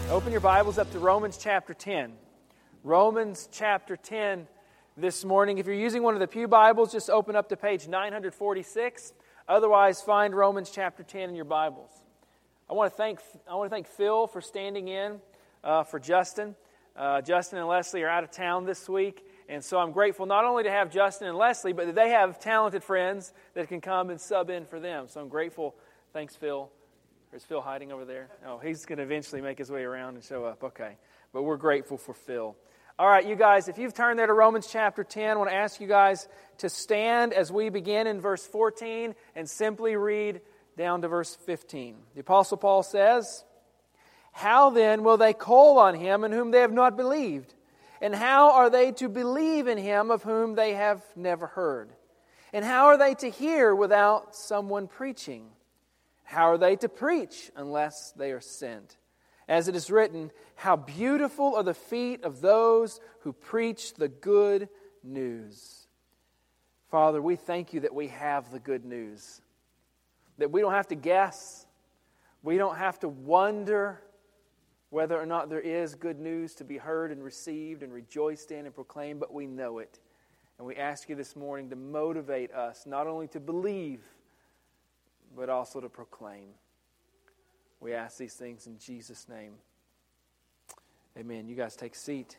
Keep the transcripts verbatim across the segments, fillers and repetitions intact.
Open your Bibles up to Romans chapter ten. Romans chapter ten this morning. If you're using one of the Pew Bibles, just open up to page nine forty-six. Otherwise, find Romans chapter ten in your Bibles. I want to thank I want to thank Phil for standing in uh, for Justin. Uh, Justin and Leslie are out of town this week, and so I'm grateful not only to have Justin and Leslie, but that they have talented friends that can come and sub in for them. So I'm grateful. Thanks, Phil. Is Phil hiding over there? Oh, he's going to eventually make his way around and show up. Okay. But we're grateful for Phil. All right, you guys, if you've turned there to Romans chapter ten, I want to ask you guys to stand as we begin in verse fourteen and simply read down to verse fifteen. The Apostle Paul says, "How then will they call on him in whom they have not believed? And how are they to believe in him of whom they have never heard? And how are they to hear without someone preaching? How are they to preach unless they are sent? As it is written, how beautiful are the feet of those who preach the good news." Father, we thank you that we have the good news. That we don't have to guess. We don't have to wonder whether or not there is good news to be heard and received and rejoiced in and proclaimed, but we know it. And we ask you this morning to motivate us not only to believe, but also to proclaim. We ask these things in Jesus' name. Amen. You guys take a seat.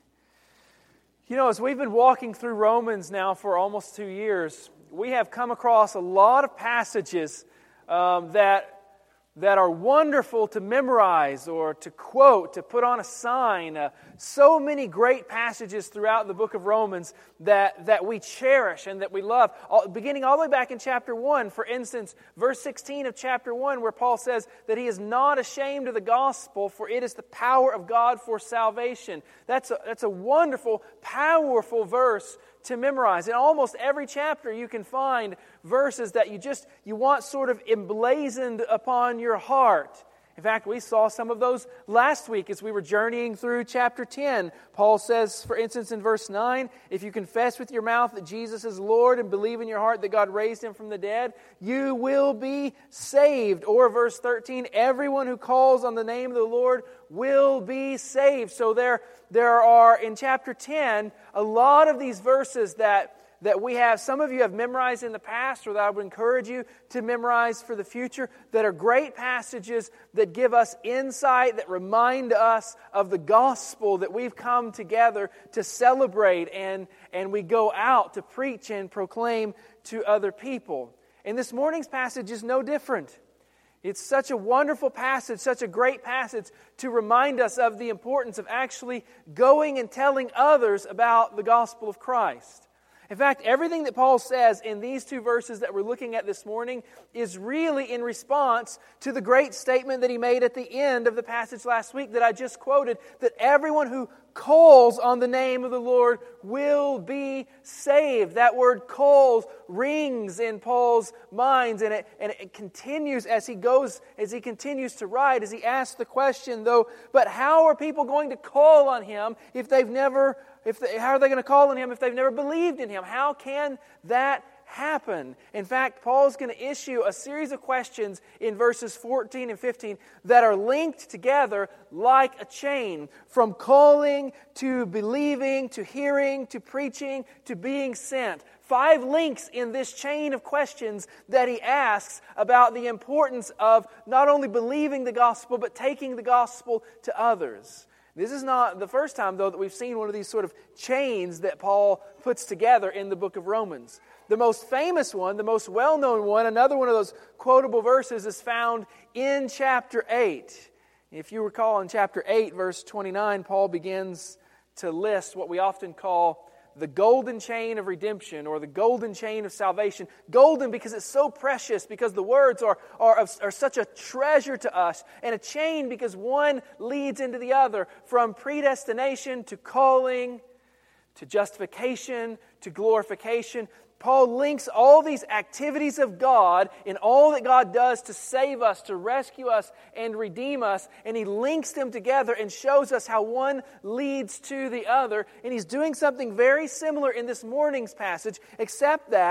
You know, as we've been walking through Romans now for almost two years, we have come across a lot of passages um, that that are wonderful to memorize or to quote, to put on a sign. Uh, so many great passages throughout the book of Romans that, that we cherish and that we love. All, beginning all the way back in chapter one, for instance, verse sixteen of chapter one, where Paul says that he is not ashamed of the gospel, for it is the power of God for salvation. That's a, that's a wonderful, powerful verse to memorize. In almost every chapter you can find verses that you just, you want sort of emblazoned upon your heart. In fact, we saw some of those last week as we were journeying through chapter ten. Paul says, for instance, in verse nine, if you confess with your mouth that Jesus is Lord and believe in your heart that God raised Him from the dead, you will be saved. Or verse thirteen, everyone who calls on the name of the Lord will be saved. So there, there are, in chapter ten, a lot of these verses that that we have, some of you have memorized in the past, or that I would encourage you to memorize for the future, that are great passages that give us insight, that remind us of the gospel that we've come together to celebrate, and, and we go out to preach and proclaim to other people. And this morning's passage is no different. It's such a wonderful passage, such a great passage to remind us of the importance of actually going and telling others about the gospel of Christ. In fact, everything that Paul says in these two verses that we're looking at this morning is really in response to the great statement that he made at the end of the passage last week that I just quoted, that everyone who calls on the name of the Lord will be saved. That word calls rings in Paul's mind, and it, and it continues as he goes, as he continues to write, as he asks the question, though, but how are people going to call on him if they've never If they, how are they going to call on Him if they've never believed in Him? How can that happen? In fact, Paul's going to issue a series of questions in verses fourteen and fifteen that are linked together like a chain, from calling to believing to hearing to preaching to being sent. Five links in this chain of questions that he asks about the importance of not only believing the gospel, but taking the gospel to others. This is not the first time, though, that we've seen one of these sort of chains that Paul puts together in the book of Romans. The most famous one, the most well-known one, another one of those quotable verses is found in chapter eight. If you recall, in chapter eight, verse twenty-nine, Paul begins to list what we often call the golden chain of redemption, or the golden chain of salvation. Golden because it's so precious, because the words are, are, are such a treasure to us. And a chain because one leads into the other, from predestination to calling, to justification, to glorification. Paul links all these activities of God in all that God does to save us, to rescue us, and redeem us. And he links them together and shows us how one leads to the other. And he's doing something very similar in this morning's passage, except that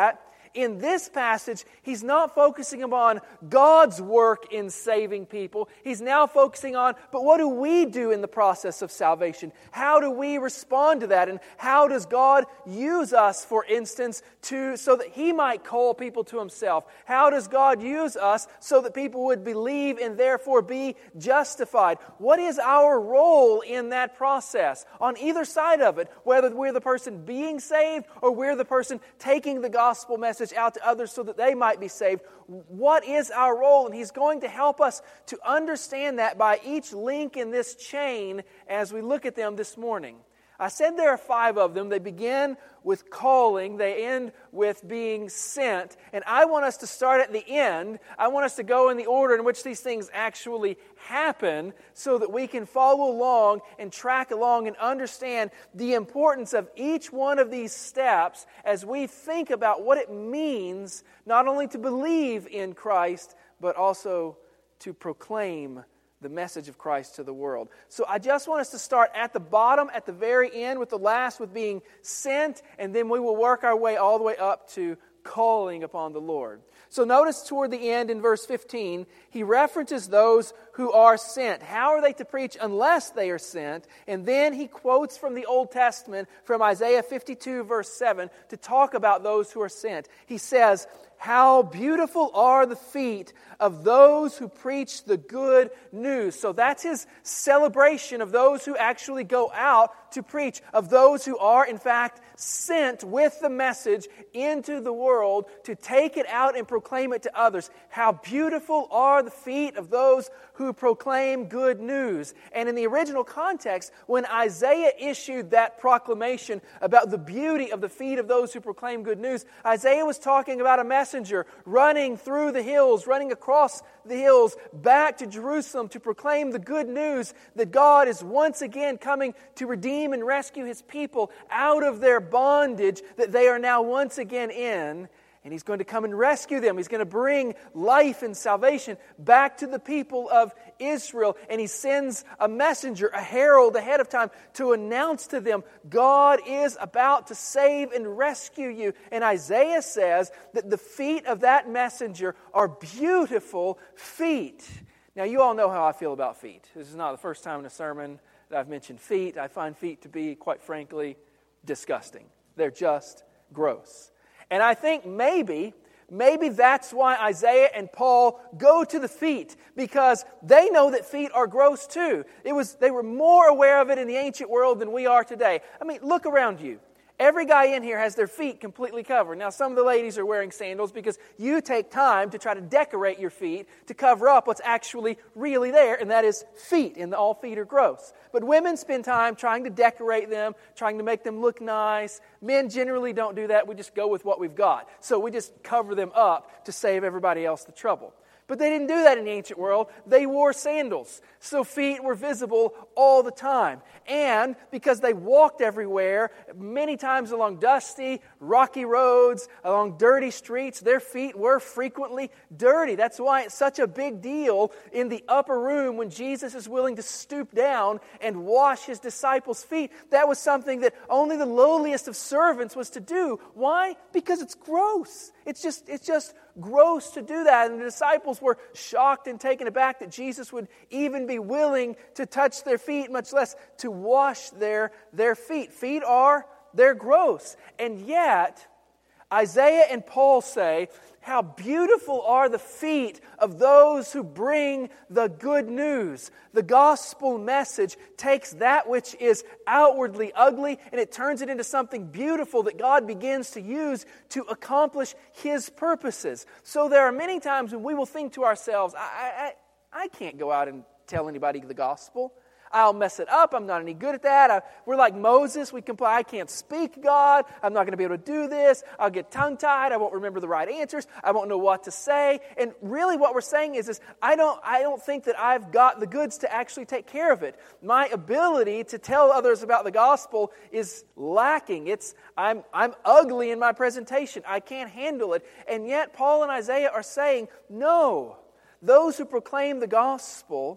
in this passage, he's not focusing upon God's work in saving people. He's now focusing on, but what do we do in the process of salvation? How do we respond to that? And how does God use us, for instance, to so that He might call people to Himself? How does God use us so that people would believe and therefore be justified? What is our role in that process on either side of it, whether we're the person being saved or we're the person taking the gospel message out to others so that they might be saved? What is our role? And he's going to help us to understand that by each link in this chain as we look at them this morning. I said there are five of them. They begin with calling. They end with being sent. And I want us to start at the end. I want us to go in the order in which these things actually happen so that we can follow along and track along and understand the importance of each one of these steps as we think about what it means not only to believe in Christ, but also to proclaim the message of Christ to the world. So I just want us to start at the bottom, at the very end, with the last, with being sent, and then we will work our way all the way up to calling upon the Lord. So notice toward the end in verse fifteen, he references those who are sent. How are they to preach unless they are sent? And then he quotes from the Old Testament, from Isaiah fifty-two, verse seven, to talk about those who are sent. He says, "How beautiful are the feet of those who preach the good news." So that's his celebration of those who actually go out to preach, of those who are in fact sent with the message into the world to take it out and proclaim it to others. How beautiful are the feet of those who proclaim good news. And in the original context, when Isaiah issued that proclamation about the beauty of the feet of those who proclaim good news, Isaiah was talking about a messenger running through the hills, running across the hills back to Jerusalem to proclaim the good news that God is once again coming to redeem and rescue His people out of their bondage that they are now once again in. And He's going to come and rescue them. He's going to bring life and salvation back to the people of Israel. And He sends a messenger, a herald ahead of time to announce to them, God is about to save and rescue you. And Isaiah says that the feet of that messenger are beautiful feet. Now, you all know how I feel about feet. This is not the first time in a sermon that I've mentioned feet. I find feet to be, quite frankly, disgusting. They're just gross. And I think maybe, maybe that's why Isaiah and Paul go to the feet, because they know that feet are gross too. It was they were more aware of it in the ancient world than we are today. I mean, look around you. Every guy in here has their feet completely covered. Now, some of the ladies are wearing sandals because you take time to try to decorate your feet to cover up what's actually really there, and that is feet, and all feet are gross. But women spend time trying to decorate them, trying to make them look nice. Men generally don't do that. We just go with what we've got. So we just cover them up to save everybody else the trouble. But they didn't do that in the ancient world. They wore sandals, so feet were visible all the time. And because they walked everywhere, many times along dusty, rocky roads, along dirty streets, their feet were frequently dirty. That's why it's such a big deal in the upper room when Jesus is willing to stoop down and wash His disciples' feet. That was something that only the lowliest of servants was to do. Why? Because it's gross. It's just, it's just gross to do that. And the disciples were shocked and taken aback that Jesus would even be willing to touch their feet, much less to wash their, their feet. Feet are, they're gross. And yet, Isaiah and Paul say, how beautiful are the feet of those who bring the good news. The gospel message takes that which is outwardly ugly and it turns it into something beautiful that God begins to use to accomplish His purposes. So there are many times when we will think to ourselves, I, I, I can't go out and tell anybody the gospel. I'll mess it up. I'm not any good at that. I, we're like Moses. We comply. I can't speak God. I'm not going to be able to do this. I'll get tongue-tied. I won't remember the right answers. I won't know what to say. And really what we're saying is, is I don't, I don't think that I've got the goods to actually take care of it. My ability to tell others about the gospel is lacking. It's I'm, I'm ugly in my presentation. I can't handle it. And yet Paul and Isaiah are saying, no, those who proclaim the gospel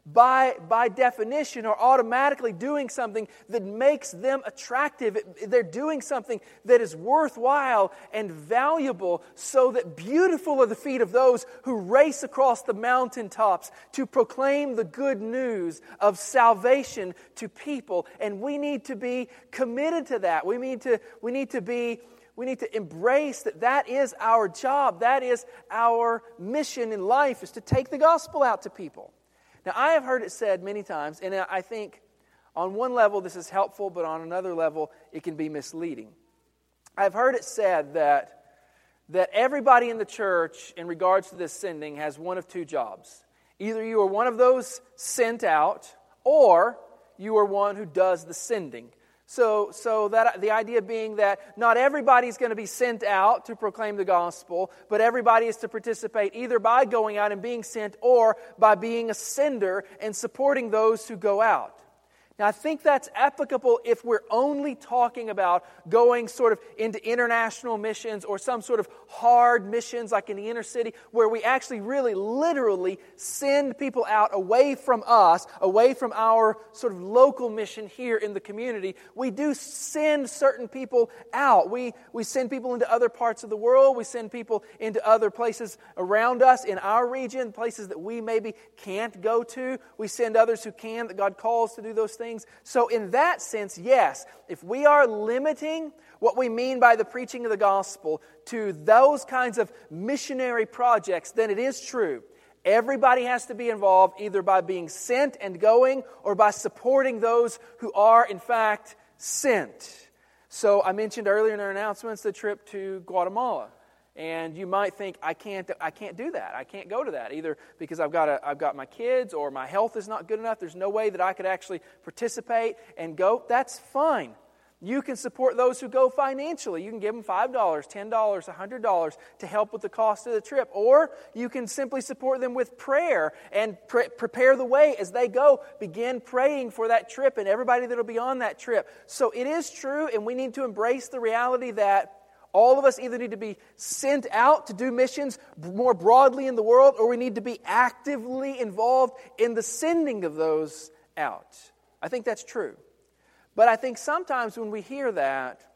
by, by definition, are automatically doing something that makes them attractive. They're doing something that is worthwhile and valuable, so that beautiful are the feet of those who race across the mountaintops to proclaim the good news of salvation to people. And we need to be committed to that. We need to, we need to be We need to embrace that that is our job. That is our mission in life, is to take the gospel out to people. Now, I have heard it said many times, and I think on one level this is helpful, but on another level it can be misleading. I've heard it said that, that everybody in the church, in regards to this sending, has one of two jobs. Either you are one of those sent out, or you are one who does the sending. So, so that the idea being that not everybody is going to be sent out to proclaim the gospel, but everybody is to participate either by going out and being sent, or by being a sender and supporting those who go out. Now, I think that's applicable if we're only talking about going sort of into international missions or some sort of hard missions like in the inner city, where we actually really literally send people out away from us, away from our sort of local mission here in the community. We do send certain people out. We, we send people into other parts of the world. We send people into other places around us in our region, places that we maybe can't go to. We send others who can, that God calls to do those things. Things. So in that sense, yes, if we are limiting what we mean by the preaching of the gospel to those kinds of missionary projects, then it is true. Everybody has to be involved, either by being sent and going, or by supporting those who are in fact sent. So I mentioned earlier in our announcements the trip to Guatemala. And you might think, I can't I can't do that. I can't go to that, either because I've got a, I've got my kids, or my health is not good enough. There's no way that I could actually participate and go. That's fine. You can support those who go financially. You can give them five dollars, ten dollars, one hundred dollars to help with the cost of the trip. Or you can simply support them with prayer and pre- prepare the way as they go. Begin praying for that trip and everybody that will be on that trip. So it is true, and we need to embrace the reality that all of us either need to be sent out to do missions more broadly in the world, or we need to be actively involved in the sending of those out. I think that's true. But I think sometimes when we hear that,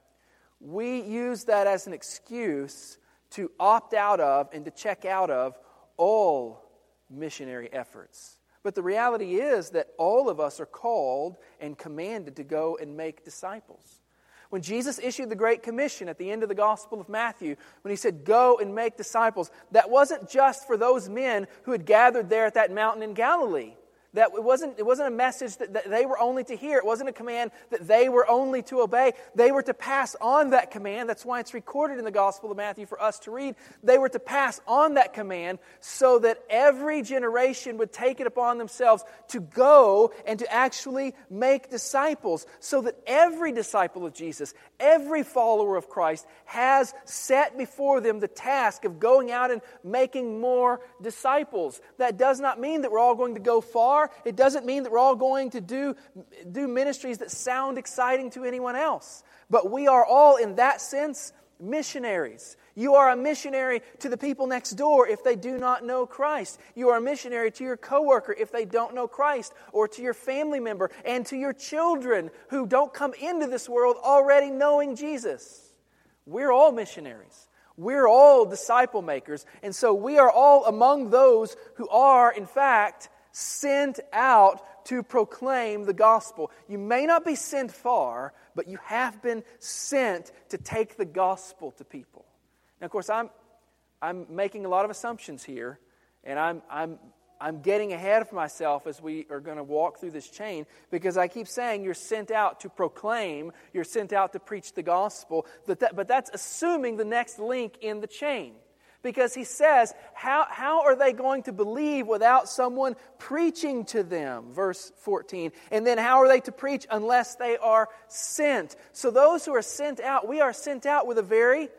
we use that as an excuse to opt out of and to check out of all missionary efforts. But the reality is that all of us are called and commanded to go and make disciples. When Jesus issued the Great Commission at the end of the Gospel of Matthew, when He said, "Go and make disciples," that wasn't just for those men who had gathered there at that mountain in Galilee. That it wasn't, it wasn't a message that, that they were only to hear. It wasn't a command that they were only to obey. They were to pass on that command. That's why it's recorded in the Gospel of Matthew for us to read. They were to pass on that command so that every generation would take it upon themselves to go and to actually make disciples. So that every disciple of Jesus, every follower of Christ, has set before them the task of going out and making more disciples. That does not mean that we're all going to go far. It doesn't mean that we're all going to do, do ministries that sound exciting to anyone else. But we are all, in that sense, missionaries. You are a missionary to the people next door if they do not know Christ. You are a missionary to your coworker if they don't know Christ, or to your family member, and to your children who don't come into this world already knowing Jesus. We're all missionaries. We're all disciple makers. And so we are all among those who are, in fact, sent out to proclaim the gospel. You may not be sent far, but you have been sent to take the gospel to people. Now, of course, I'm I'm making a lot of assumptions here, and I'm I'm I'm getting ahead of myself as we are going to walk through this chain, because I keep saying you're sent out to proclaim, you're sent out to preach the gospel, but that, but that's assuming the next link in the chain. Because he says, how, how are they going to believe without someone preaching to them? Verse fourteen. And then how are they to preach unless they are sent? So those who are sent out, we are sent out with a very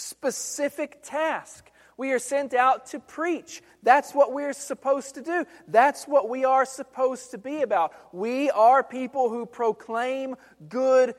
specific task. We are sent out to preach. That's what we're supposed to do. That's what we are supposed to be about. We are people who proclaim good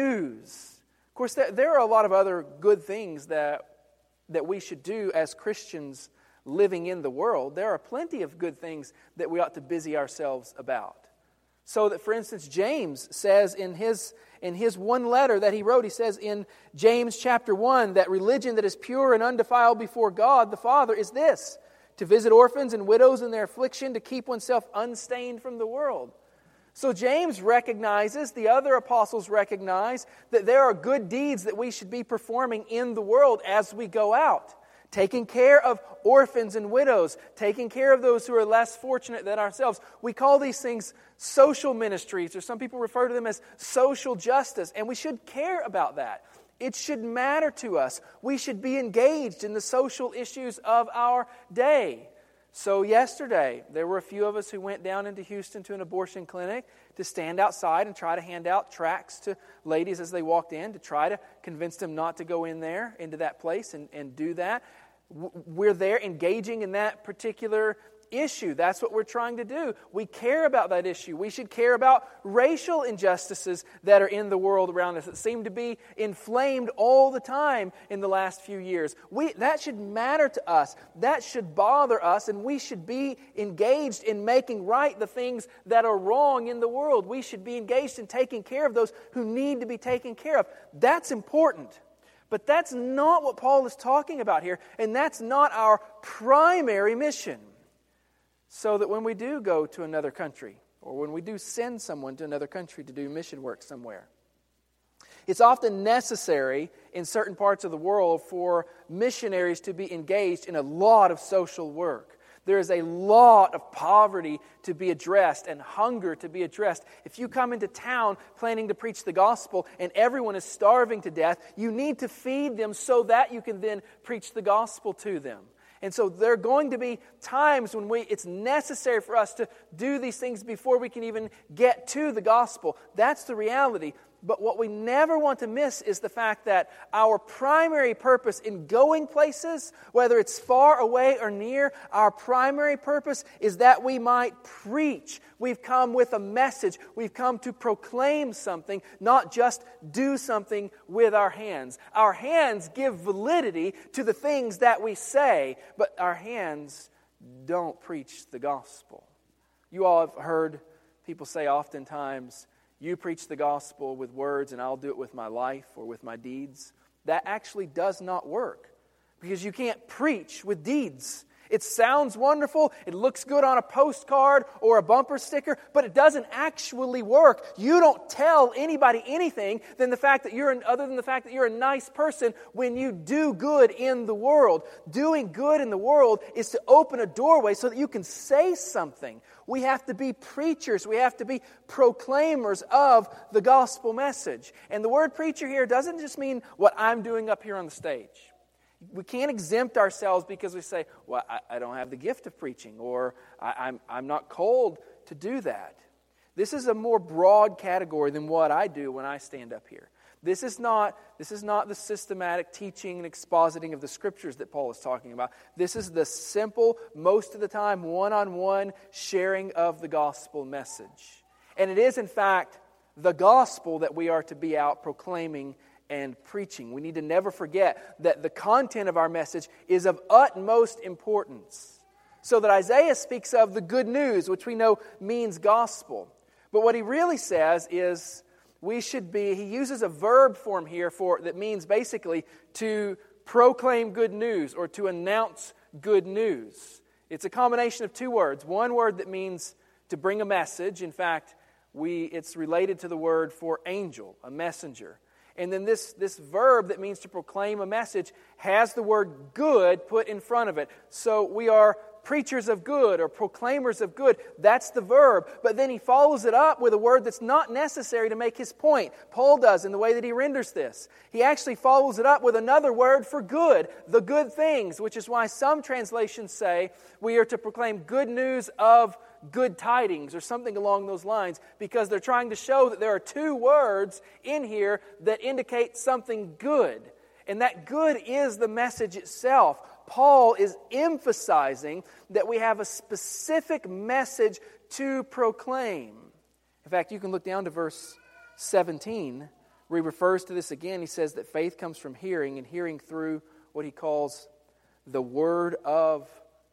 news. Of course, there, there are a lot of other good things that that we should do as Christians living in the world, there are plenty of good things that we ought to busy ourselves about. So that, for instance, James says in his, in his one letter that he wrote, he says in James chapter one, that religion that is pure and undefiled before God the Father is this: to visit orphans and widows in their affliction, to keep oneself unstained from the world. So James recognizes, the other apostles recognize, that there are good deeds that we should be performing in the world as we go out. Taking care of orphans and widows, taking care of those who are less fortunate than ourselves. We call these things social ministries, or some people refer to them as social justice, and we should care about that. It should matter to us. We should be engaged in the social issues of our day. So yesterday, there were a few of us who went down into Houston to an abortion clinic to stand outside and try to hand out tracts to ladies as they walked in, to try to convince them not to go in there, into that place, and, and do that. We're there engaging in that particular issue. That's what we're trying to do. We care about that issue. We should care about racial injustices that are in the world around us that seem to be inflamed all the time in the last few years. We, that should matter to us. That should bother us, and we should be engaged in making right the things that are wrong in the world. We should be engaged in taking care of those who need to be taken care of. That's important. But that's not what Paul is talking about here, and that's not our primary mission. So that when we do go to another country, or when we do send someone to another country to do mission work somewhere, it's often necessary in certain parts of the world for missionaries to be engaged in a lot of social work. There is a lot of poverty to be addressed and hunger to be addressed. If you come into town planning to preach the gospel and everyone is starving to death, you need to feed them so that you can then preach the gospel to them. And so there are going to be times when we it's necessary for us to do these things before we can even get to the gospel. That's the reality. But what we never want to miss is the fact that our primary purpose in going places, whether it's far away or near, our primary purpose is that we might preach. We've come with a message. We've come to proclaim something, not just do something with our hands. Our hands give validity to the things that we say, but our hands don't preach the gospel. You all have heard people say oftentimes, you preach the gospel with words and I'll do it with my life or with my deeds. That actually does not work because you can't preach with deeds. It sounds wonderful, it looks good on a postcard or a bumper sticker, but it doesn't actually work. You don't tell anybody anything than the fact that you're an, other than the fact that you're a nice person when you do good in the world. Doing good in the world is to open a doorway so that you can say something. We have to be preachers. We have to be proclaimers of the gospel message. And the word preacher here doesn't just mean what I'm doing up here on the stage. We can't exempt ourselves because we say, well, I, I don't have the gift of preaching, or I, I'm, I'm not called to do that. This is a more broad category than what I do when I stand up here. This is not, this is not the systematic teaching and expositing of the Scriptures that Paul is talking about. This is the simple, most of the time, one-on-one sharing of the gospel message. And it is, in fact, the gospel that we are to be out proclaiming and preaching. We need to never forget that the content of our message is of utmost importance. So that Isaiah speaks of the good news, which we know means gospel. But what he really says is we should be, he uses a verb form here for that means basically to proclaim good news or to announce good news. It's a combination of two words. One word that means to bring a message. In fact, we it's related to the word for angel, a messenger. And then this, this verb that means to proclaim a message has the word good put in front of it. So we are preachers of good or proclaimers of good. That's the verb. But then he follows it up with a word that's not necessary to make his point. Paul does in the way that he renders this. He actually follows it up with another word for good, the good things, which is why some translations say we are to proclaim good news of good tidings or something along those lines, because they're trying to show that there are two words in here that indicate something good. And that good is the message itself. Paul is emphasizing that we have a specific message to proclaim. In fact, you can look down to verse seventeen, where he refers to this again. He says that faith comes from hearing, and hearing through what he calls the word of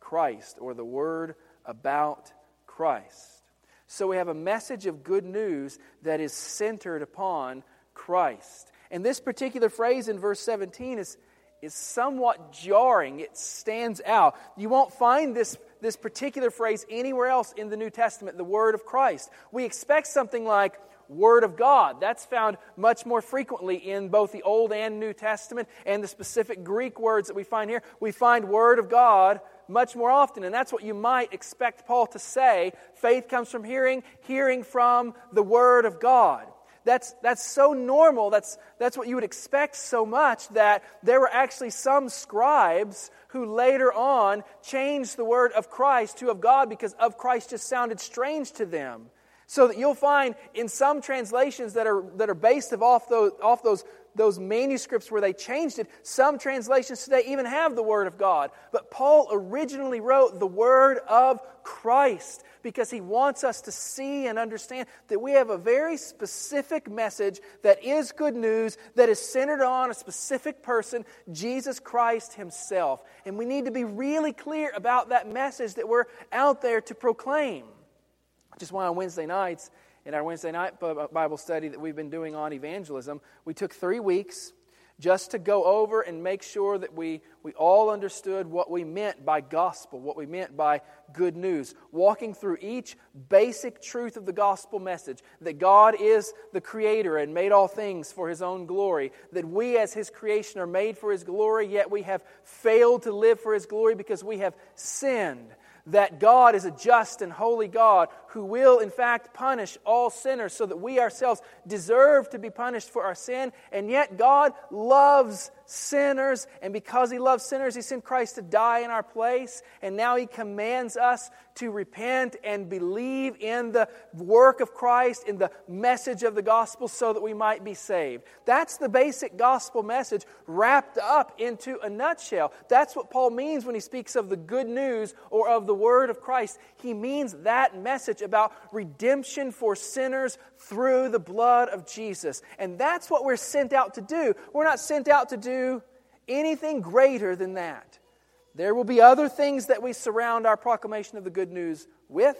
Christ, or the word about Christ. So we have a message of good news that is centered upon Christ. And this particular phrase in verse seventeen is, is somewhat jarring. It stands out. You won't find this, this particular phrase anywhere else in the New Testament, the word of Christ. We expect something like Word of God. That's found much more frequently in both the Old and New Testament, and the specific Greek words that we find here. We find Word of God much more often, and that's what you might expect Paul to say. Faith comes from hearing, hearing from the Word of God. That's, that's so normal, that's, that's what you would expect so much, that there were actually some scribes who later on changed the word of Christ to of God, because of Christ just sounded strange to them. So that you'll find in some translations that are that are based off those off those those manuscripts where they changed it, some translations today even have the Word of God. But Paul originally wrote the Word of Christ because he wants us to see and understand that we have a very specific message that is good news, that is centered on a specific person, Jesus Christ Himself. And we need to be really clear about that message that we're out there to proclaim. Which is why on Wednesday nights, in our Wednesday night Bible study that we've been doing on evangelism, we took three weeks just to go over and make sure that we, we all understood what we meant by gospel, what we meant by good news. Walking through each basic truth of the gospel message, that God is the Creator and made all things for His own glory, that we as His creation are made for His glory, yet we have failed to live for His glory because we have sinned. That God is a just and holy God who will in fact punish all sinners, so that we ourselves deserve to be punished for our sin, and yet God loves sinners, and because He loves sinners, He sent Christ to die in our place, and now He commands us to repent and believe in the work of Christ, in the message of the gospel, so that we might be saved. That's the basic gospel message wrapped up into a nutshell. That's what Paul means when he speaks of the good news or of the word of Christ. He means that message about redemption for sinners through the blood of Jesus. And that's what we're sent out to do. We're not sent out to do anything greater than that. There will be other things that we surround our proclamation of the good news with,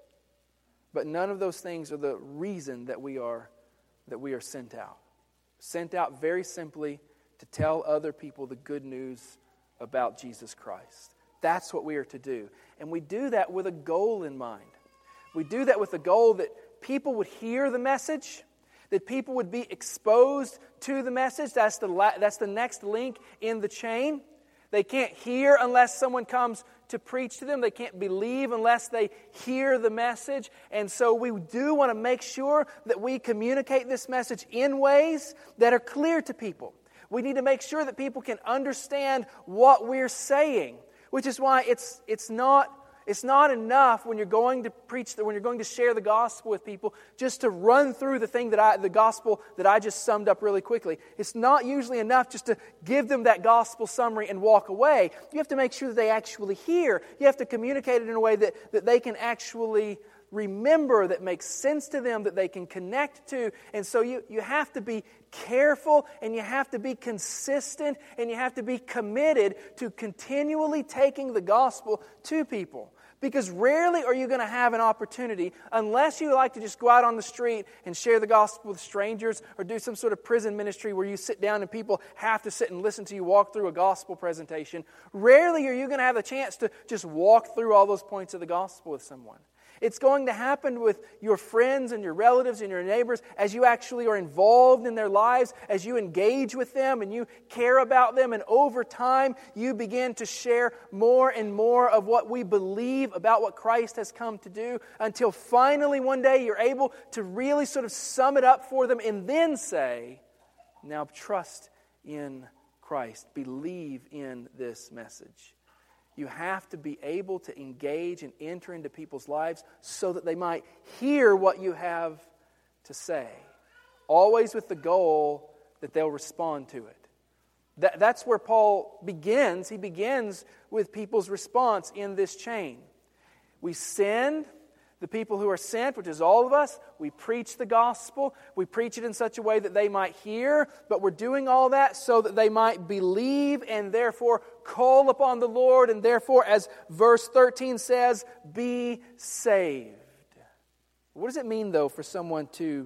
but none of those things are the reason that we are that we are sent out. Sent out very simply to tell other people the good news about Jesus Christ. That's what we are to do. And we do that with a goal in mind. We do that with the goal that people would hear the message, that people would be exposed to the message. That's the la- that's the next link in the chain. They can't hear unless someone comes to preach to them. They can't believe unless they hear the message. And so we do want to make sure that we communicate this message in ways that are clear to people. We need to make sure that people can understand what we're saying, which is why it's it's not It's not enough when you're going to preach, when you're going to share the gospel with people, just to run through the thing that I, the gospel that I just summed up really quickly. It's not usually enough just to give them that gospel summary and walk away. You have to make sure that they actually hear. You have to communicate it in a way that, that they can actually remember, that makes sense to them, that they can connect to. And so you, you have to be careful, and you have to be consistent, and you have to be committed to continually taking the gospel to people. Because rarely are you going to have an opportunity, unless you like to just go out on the street and share the gospel with strangers, or do some sort of prison ministry where you sit down and people have to sit and listen to you walk through a gospel presentation. Rarely are you going to have a chance to just walk through all those points of the gospel with someone. It's going to happen with your friends and your relatives and your neighbors as you actually are involved in their lives, as you engage with them and you care about them. And over time, you begin to share more and more of what we believe about what Christ has come to do, until finally one day you're able to really sort of sum it up for them and then say, now trust in Christ. Believe in this message. You have to be able to engage and enter into people's lives so that they might hear what you have to say. Always with the goal that they'll respond to it. That, that's where Paul begins. He begins with people's response in this chain. We send The people who are sent, which is all of us, we preach the gospel. We preach it in such a way that they might hear, but we're doing all that so that they might believe and therefore call upon the Lord, and therefore, as verse thirteen says, be saved. What does it mean, though, for someone to,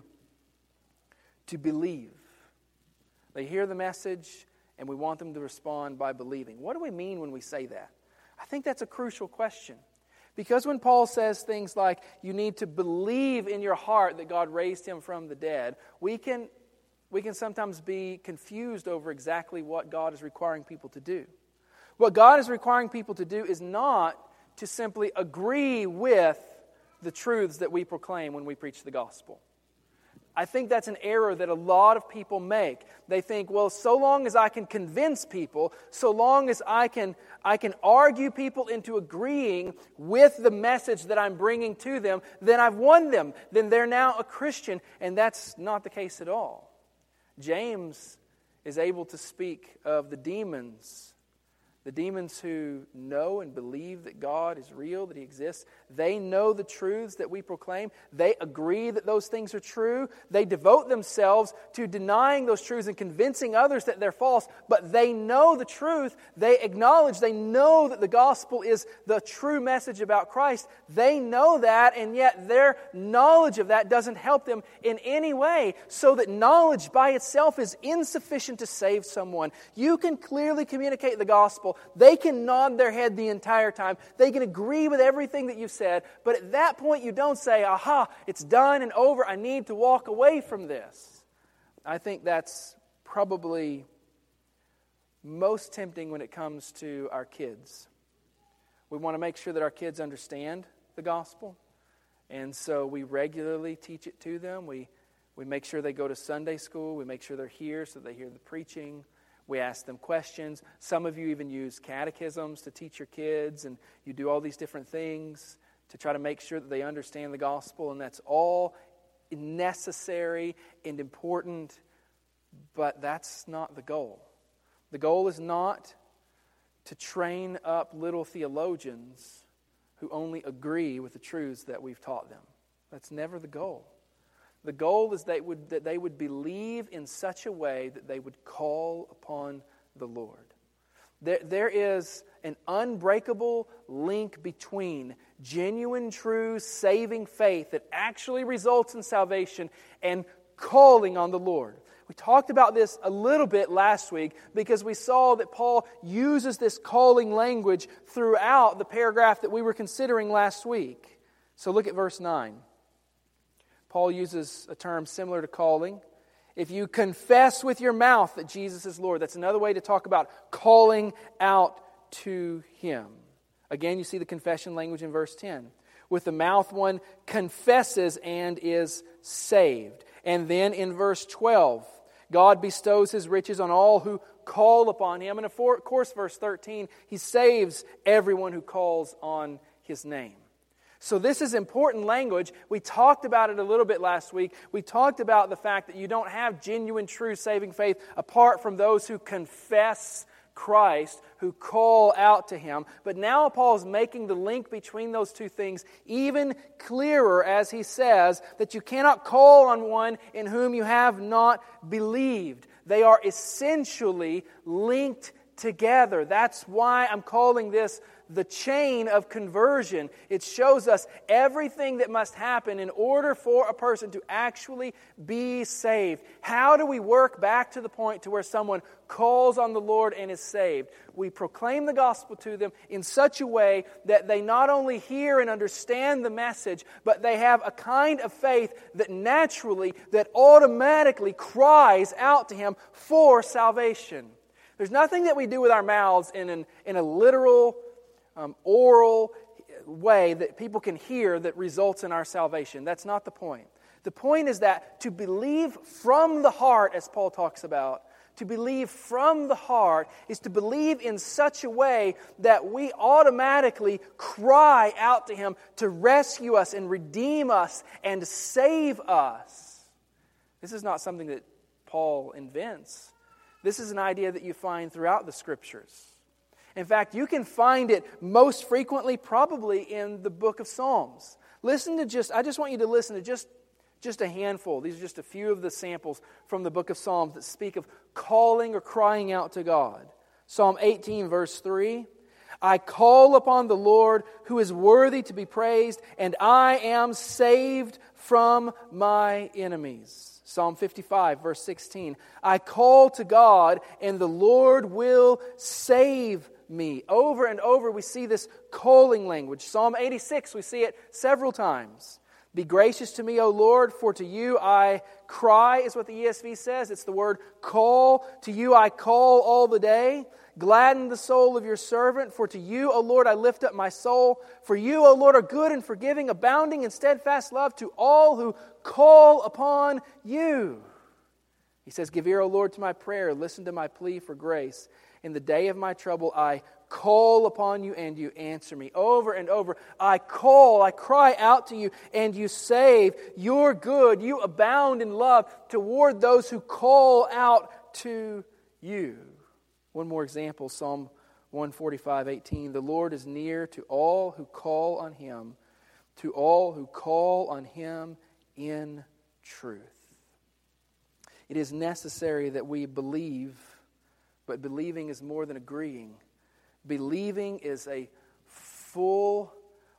to believe? They hear the message, and we want them to respond by believing. What do we mean when we say that? I think that's a crucial question. Because when Paul says things like, you need to believe in your heart that God raised him from the dead, we can, we can sometimes be confused over exactly what God is requiring people to do. What God is requiring people to do is not to simply agree with the truths that we proclaim when we preach the gospel. I think that's an error that a lot of people make. They think, well, so long as I can convince people, so long as I can, I can argue people into agreeing with the message that I'm bringing to them, then I've won them. Then they're now a Christian. And that's not the case at all. James is able to speak of the demons. The demons who know and believe that God is real, that He exists. They know the truths that we proclaim. They agree that those things are true. They devote themselves to denying those truths and convincing others that they're false. But they know the truth. They acknowledge, they know that the gospel is the true message about Christ. They know that, and yet their knowledge of that doesn't help them in any way. So that knowledge by itself is insufficient to save someone. You can clearly communicate the gospel. They can nod their head the entire time. They can agree with everything that you've said. But at that point, you don't say, aha, it's done and over. I need to walk away from this. I think that's probably most tempting when it comes to our kids. We want to make sure that our kids understand the gospel. And so we regularly teach it to them. We, we make sure they go to Sunday school. We make sure they're here so they hear the preaching. We ask them questions. Some of you even use catechisms to teach your kids, and you do all these different things to try to make sure that they understand the gospel, and that's all necessary and important, but that's not the goal. The goal is not to train up little theologians who only agree with the truths that we've taught them. That's never the goal. The goal is they would, that they would believe in such a way that they would call upon the Lord. There, there is an unbreakable link between genuine, true, saving faith that actually results in salvation and calling on the Lord. We talked about this a little bit last week because we saw that Paul uses this calling language throughout the paragraph that we were considering last week. So look at verse nine. Paul uses a term similar to calling. If you confess with your mouth that Jesus is Lord, that's another way to talk about calling out to Him. Again, you see the confession language in verse ten. With the mouth one confesses and is saved. And then in verse twelve, God bestows His riches on all who call upon Him. And of course, verse thirteen, He saves everyone who calls on His name. So this is important language. We talked about it a little bit last week. We talked about the fact that you don't have genuine, true saving faith apart from those who confess Christ, who call out to Him. But now Paul's making the link between those two things even clearer as he says that you cannot call on one in whom you have not believed. They are essentially linked together. That's why I'm calling this the chain of conversion. It shows us everything that must happen in order for a person to actually be saved. How do we work back to the point to where someone calls on the Lord and is saved? We proclaim the gospel to them in such a way that they not only hear and understand the message, but they have a kind of faith that naturally, that automatically cries out to Him for salvation. There's nothing that we do with our mouths in, an, in a literal Um, oral way that people can hear that results in our salvation. That's not the point. The point is that to believe from the heart, as Paul talks about, to believe from the heart is to believe in such a way that we automatically cry out to Him to rescue us and redeem us and save us. This is not something that Paul invents. This is an idea that you find throughout the Scriptures. In fact, you can find it most frequently probably in the book of Psalms. Listen to just, I just want you to listen to just, just a handful. These are just a few of the samples from the book of Psalms that speak of calling or crying out to God. Psalm eighteen, verse three. I call upon the Lord who is worthy to be praised, and I am saved from my enemies. Psalm fifty-five, verse sixteen. I call to God, and the Lord will save me. Over and over we see this calling language. Psalm eighty-six, we see it several times. Be gracious to me, O Lord, for to you I cry, is what the E S V says. It's the word call. To you I call all the day. Gladden the soul of your servant, for to you, O Lord, I lift up my soul. For you, O Lord, are good and forgiving, abounding in steadfast love to all who call upon you. He says, give ear, O Lord, to my prayer. Listen to my plea for grace. In the day of my trouble, I call upon you and you answer me. Over and over, I call, I cry out to you and you save. You're good. You abound in love toward those who call out to you. One more example, Psalm one forty-five, eighteen. The Lord is near to all who call on Him, to all who call on Him in truth. It is necessary that we believe, but believing is more than agreeing. Believing is a full,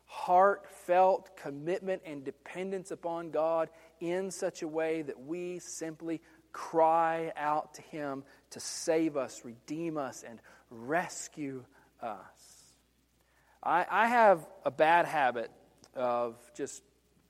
heartfelt commitment and dependence upon God in such a way that we simply cry out to Him to save us, redeem us, and rescue us. I, I have a bad habit of just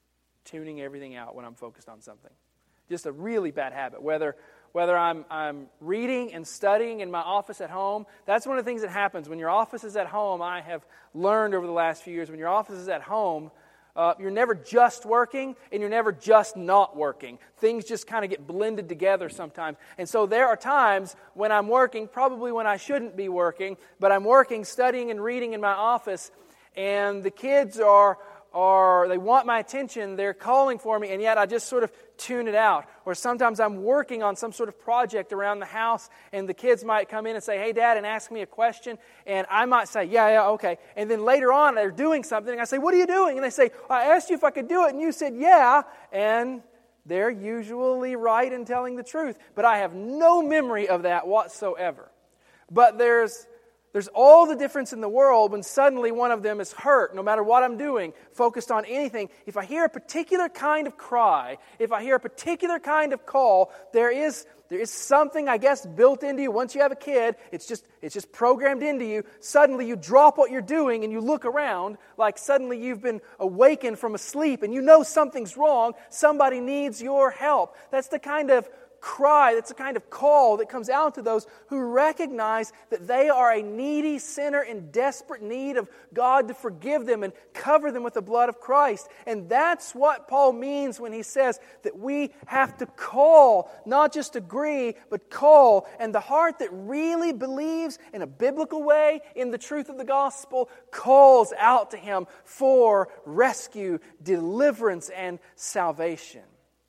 tuning everything out when I'm focused on something. Just a really bad habit. Whether whether I'm I'm reading and studying in my office at home, that's one of the things that happens. When your office is at home, I have learned over the last few years, when your office is at home, Uh, you're never just working, and you're never just not working. Things just kind of get blended together sometimes. And so there are times when I'm working, probably when I shouldn't be working, but I'm working, studying, and reading in my office, and the kids are, are they want my attention, they're calling for me, and yet I just sort of tune it out. Or sometimes I'm working on some sort of project around the house, and the kids might come in and say, hey, Dad, and ask me a question, and I might say, yeah, yeah, okay. And then later on, they're doing something, and I say, what are you doing? And they say, I asked you if I could do it, and you said, yeah, and they're usually right in telling the truth. But I have no memory of that whatsoever. But there's There's all the difference in the world when suddenly one of them is hurt, no matter what I'm doing, focused on anything. If I hear a particular kind of cry, if I hear a particular kind of call, there is there is something, I guess, built into you. Once you have a kid, it's just it's just programmed into you. Suddenly you drop what you're doing and you look around like suddenly you've been awakened from a sleep and you know something's wrong. Somebody needs your help. That's the kind of cry, that's the kind of call that comes out to those who recognize that they are a needy sinner in desperate need of God to forgive them and cover them with the blood of Christ. And that's what Paul means when he says that we have to call, not just agree, but call. And the heart that really believes in a biblical way in the truth of the gospel calls out to Him for rescue, deliverance, and salvation.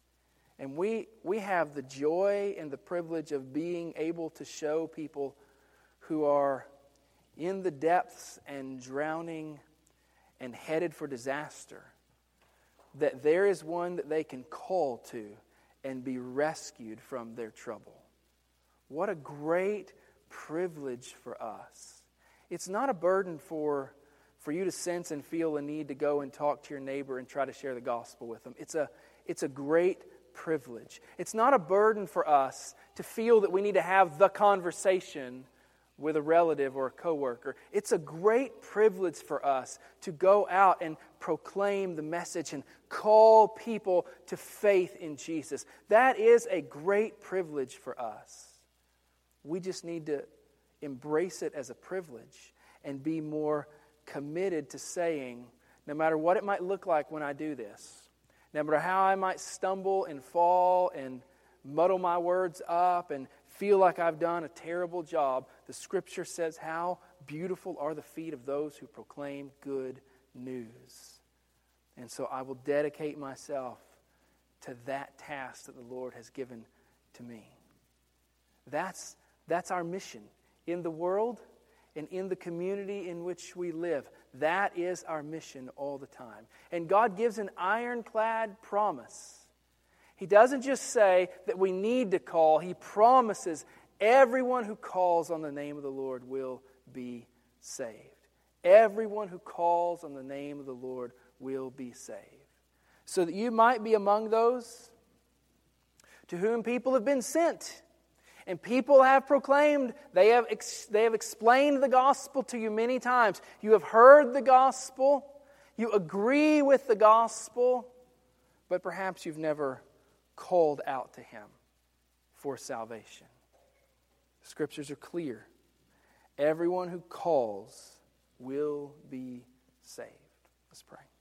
And we we have the joy and the privilege of being able to show people who are in the depths and drowning and headed for disaster that there is one that they can call to and be rescued from their trouble. What a great privilege for us. It's not a burden for, for you to sense and feel a need to go and talk to your neighbor and try to share the gospel with them. It's a, it's a great privilege. It's not a burden for us to feel that we need to have the conversation with a relative or a coworker. It's a great privilege for us to go out and proclaim the message and call people to faith in Jesus. That is a great privilege for us. We just need to embrace it as a privilege and be more committed to saying, no matter what it might look like when I do this, no matter how I might stumble and fall and muddle my words up and feel like I've done a terrible job, the Scripture says how beautiful are the feet of those who proclaim good news. And so I will dedicate myself to that task that the Lord has given to me. That's, that's our mission in the world and in the community in which we live. That is our mission all the time. And God gives an ironclad promise. He doesn't just say that we need to call. He promises everyone who calls on the name of the Lord will be saved. Everyone who calls on the name of the Lord will be saved. So that you might be among those to whom people have been sent. And people have proclaimed, they have, ex, they have explained the gospel to you many times. You have heard the gospel. You agree with the gospel. But perhaps you've never called out to Him for salvation. The Scriptures are clear. Everyone who calls will be saved. Let's pray.